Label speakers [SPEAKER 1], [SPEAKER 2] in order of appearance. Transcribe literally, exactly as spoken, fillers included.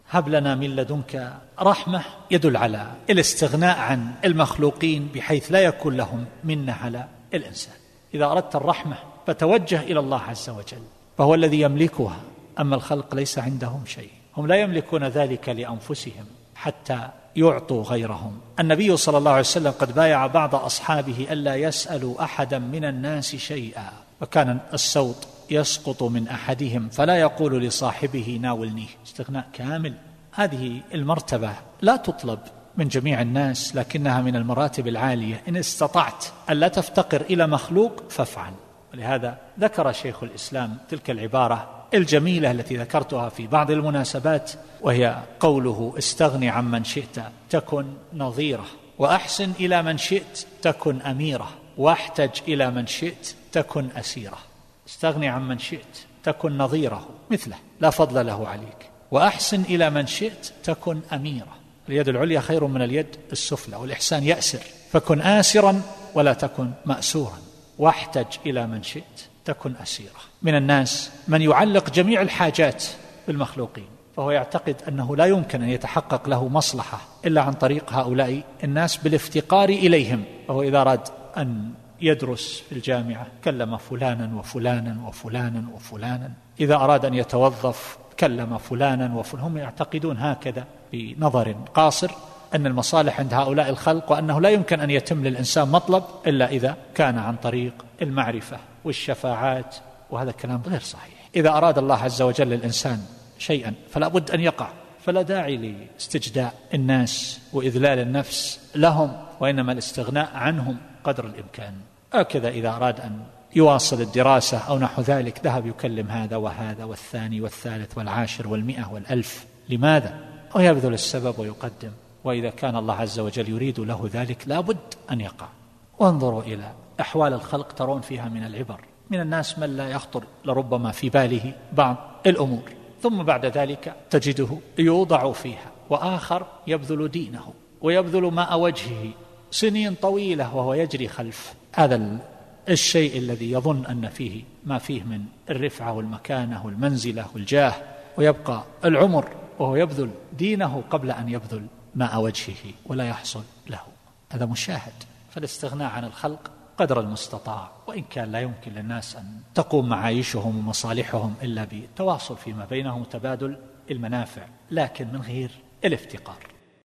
[SPEAKER 1] هب لنا من لدنك رحمة يدل على الاستغناء عن المخلوقين بحيث لا يكون لهم منة على الإنسان. إذا أردت الرحمة فتوجه إلى الله عز وجل فهو الذي يملكها، أما الخلق ليس عندهم شيء، هم لا يملكون ذلك لأنفسهم حتى يعطوا غيرهم. النبي صلى الله عليه وسلم قد بايع بعض أصحابه ألا يسألوا أحدا من الناس شيئا، وكان السوط يسقط من أحدهم فلا يقول لصاحبه ناولنيه، استغناء كامل. هذه المرتبة لا تطلب من جميع الناس، لكنها من المراتب العالية. إن استطعت ألا تفتقر إلى مخلوق فافعل. ولهذا ذكر شيخ الإسلام تلك العبارة الجميلة التي ذكرتها في بعض المناسبات، وهي قوله: استغني عمن شئت تكن نظيره، وأحسن إلى من شئت تكن أميره، واحتج إلى من شئت تكن أسيره. استغني عمن شئت تكن نظيره مثله لا فضل له عليك، وأحسن إلى من شئت تكن أميره. اليد العليا خير من اليد السفلى، والإحسان يأسر، فكن آسرا ولا تكن مأسورا، واحتج إلى من شئت تكن أسيرة. من الناس من يعلق جميع الحاجات بالمخلوقين، فهو يعتقد أنه لا يمكن أن يتحقق له مصلحة إلا عن طريق هؤلاء الناس بالافتقار إليهم. فهو إذا أراد أن يدرس في الجامعة كلم فلانا وفلانا وفلانا وفلانا، إذا أراد أن يتوظف كلم فلانا وفلانا. هم يعتقدون هكذا بنظر قاصر أن المصالح عند هؤلاء الخلق، وأنه لا يمكن أن يتم للإنسان مطلب إلا إذا كان عن طريق المعرفة والشفاعات، وهذا كلام غير صحيح. إذا أراد الله عز وجل للإنسان شيئا فلا بد أن يقع، فلا داعي لاستجداء الناس وإذلال النفس لهم، وإنما الاستغناء عنهم قدر الإمكان. هكذا إذا أراد أن يواصل الدراسة أو نحو ذلك ذهب يكلم هذا وهذا والثاني والثالث والعاشر والمئة والألف. لماذا؟ ويبذل السبب ويقدم، وإذا كان الله عز وجل يريد له ذلك لا بد أن يقع. وانظروا إلى أحوال الخلق ترون فيها من العبر. من الناس من لا يخطر لربما في باله بعض الأمور، ثم بعد ذلك تجده يوضع فيها، وآخر يبذل دينه ويبذل ماء وجهه سنين طويلة وهو يجري خلف هذا الشيء الذي يظن أن فيه ما فيه من الرفعة والمكانة والمنزلة والجاه، ويبقى العمر وهو يبذل دينه قبل أن يبذل ماء وجهه ولا يحصل له. هذا مشاهد. فالاستغناء عن الخلق قدر المستطاع، وإن كان لا يمكن للناس أن تقوم معايشهم ومصالحهم إلا بالتواصل فيما بينهم وتبادل المنافع، لكن من غير الافتقار.